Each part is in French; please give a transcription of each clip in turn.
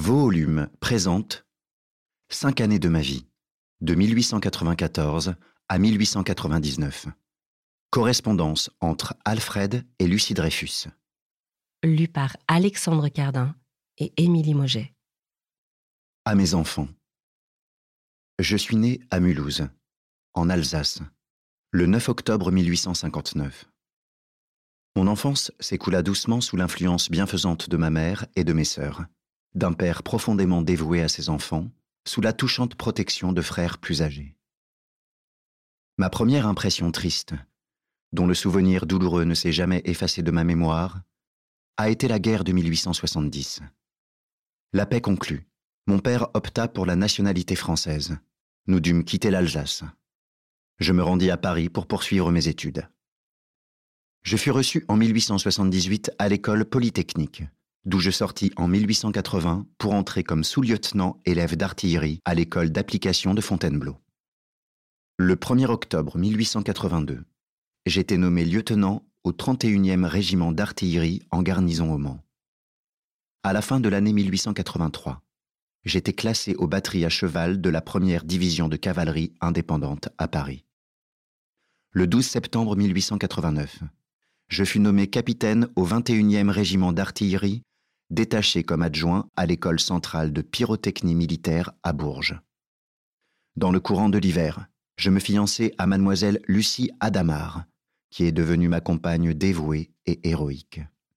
Volume présente 5 années de ma vie, de 1894 à 1899. Correspondance entre Alfred et Lucie Dreyfus. Lu par Alexandre Cardin et Émilie Mauget. À mes enfants. Je suis né à Mulhouse, en Alsace, le 9 octobre 1859. Mon enfance s'écoula doucement sous l'influence bienfaisante de ma mère et de mes sœurs, d'un père profondément dévoué à ses enfants, sous la touchante protection de frères plus âgés. Ma première impression triste, dont le souvenir douloureux ne s'est jamais effacé de ma mémoire, a été la guerre de 1870. La paix conclue, mon père opta pour la nationalité française. Nous dûmes quitter l'Alsace. Je me rendis à Paris pour poursuivre mes études. Je fus reçu en 1878 à l'école polytechnique, d'où je sortis en 1880 pour entrer comme sous-lieutenant élève d'artillerie à l'école d'application de Fontainebleau. Le 1er octobre 1882, j'étais nommé lieutenant au 31e régiment d'artillerie en garnison au Mans. À la fin de l'année 1883, j'étais classé aux batteries à cheval de la 1re division de cavalerie indépendante à Paris. Le 12 septembre 1889, je fus nommé capitaine au 21e régiment d'artillerie, détaché comme adjoint à l'école centrale de pyrotechnie militaire à Bourges. Dans le courant de l'hiver, je me fiançai à mademoiselle Lucie Hadamard, qui est devenue ma compagne dévouée et héroïque.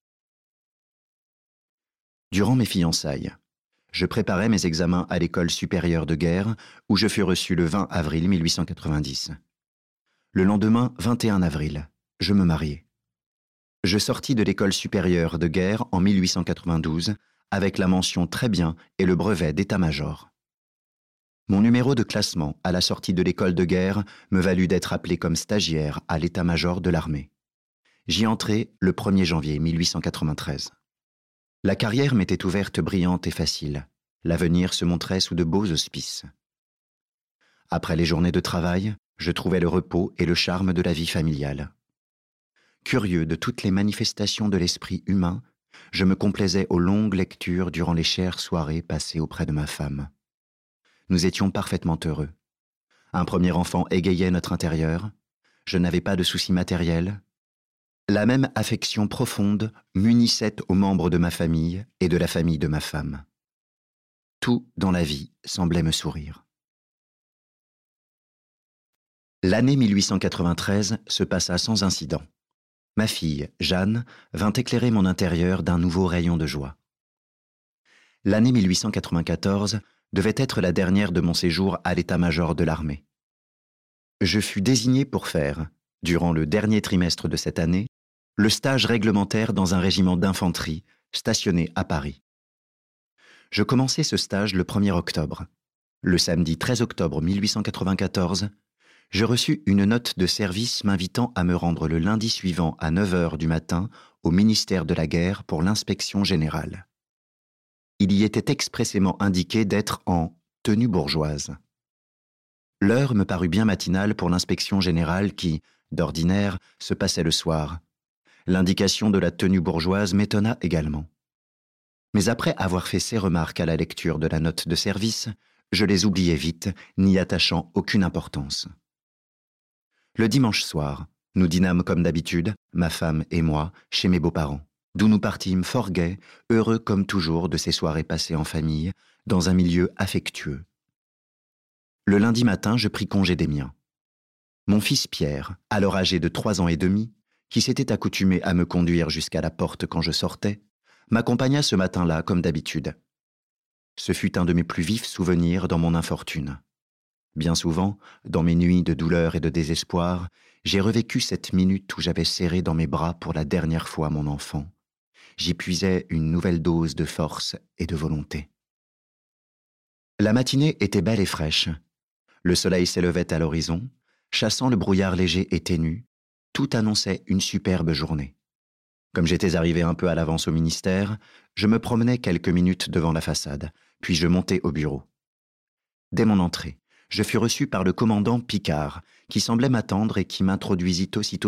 Durant mes fiançailles, je préparais mes examens à l'école supérieure de guerre, où je fus reçu le 20 avril 1890. Le lendemain, 21 avril, je me mariai. Je sortis de l'école supérieure de guerre en 1892 avec la mention très bien et le brevet d'état-major. Mon numéro de classement à la sortie de l'école de guerre me valut d'être appelé comme stagiaire à l'état-major de l'armée. J'y entrai le 1er janvier 1893. La carrière m'était ouverte brillante et facile. L'avenir se montrait sous de beaux auspices. Après les journées de travail, je trouvais le repos et le charme de la vie familiale. Curieux de toutes les manifestations de l'esprit humain, je me complaisais aux longues lectures durant les chères soirées passées auprès de ma femme. Nous étions parfaitement heureux. Un premier enfant égayait notre intérieur. Je n'avais pas de soucis matériels. La même affection profonde m'unissait aux membres de ma famille et de la famille de ma femme. Tout dans la vie semblait me sourire. L'année 1893 se passa sans incident. Ma fille, Jeanne, vint éclairer mon intérieur d'un nouveau rayon de joie. L'année 1894 devait être la dernière de mon séjour à l'état-major de l'armée. Je fus désigné pour faire, durant le dernier trimestre de cette année, le stage réglementaire dans un régiment d'infanterie stationné à Paris. Je commençai ce stage le 1er octobre. Le samedi 13 octobre 1894, je reçus une note de service m'invitant à me rendre le lundi suivant à 9h du matin au ministère de la Guerre pour l'inspection générale. Il y était expressément indiqué d'être en tenue bourgeoise. L'heure me parut bien matinale pour l'inspection générale qui, d'ordinaire, se passait le soir. L'indication de la tenue bourgeoise m'étonna également. Mais après avoir fait ces remarques à la lecture de la note de service, je les oubliai vite, n'y attachant aucune importance. Le dimanche soir, nous dînâmes comme d'habitude, ma femme et moi, chez mes beaux-parents, d'où nous partîmes fort gais, heureux comme toujours de ces soirées passées en famille, dans un milieu affectueux. Le lundi matin, je pris congé des miens. Mon fils Pierre, alors âgé de 3 ans et demi, qui s'était accoutumé à me conduire jusqu'à la porte quand je sortais, m'accompagna ce matin-là comme d'habitude. Ce fut un de mes plus vifs souvenirs dans mon infortune. Bien souvent, dans mes nuits de douleur et de désespoir, j'ai revécu cette minute où j'avais serré dans mes bras pour la dernière fois mon enfant. J'y puisais une nouvelle dose de force et de volonté. La matinée était belle et fraîche. Le soleil s'élevait à l'horizon, chassant le brouillard léger et ténu. Tout annonçait une superbe journée. Comme j'étais arrivé un peu à l'avance au ministère, je me promenais quelques minutes devant la façade, puis je montai au bureau. Dès mon entrée, je fus reçu par le commandant Picard, qui semblait m'attendre et qui m'introduisit aussitôt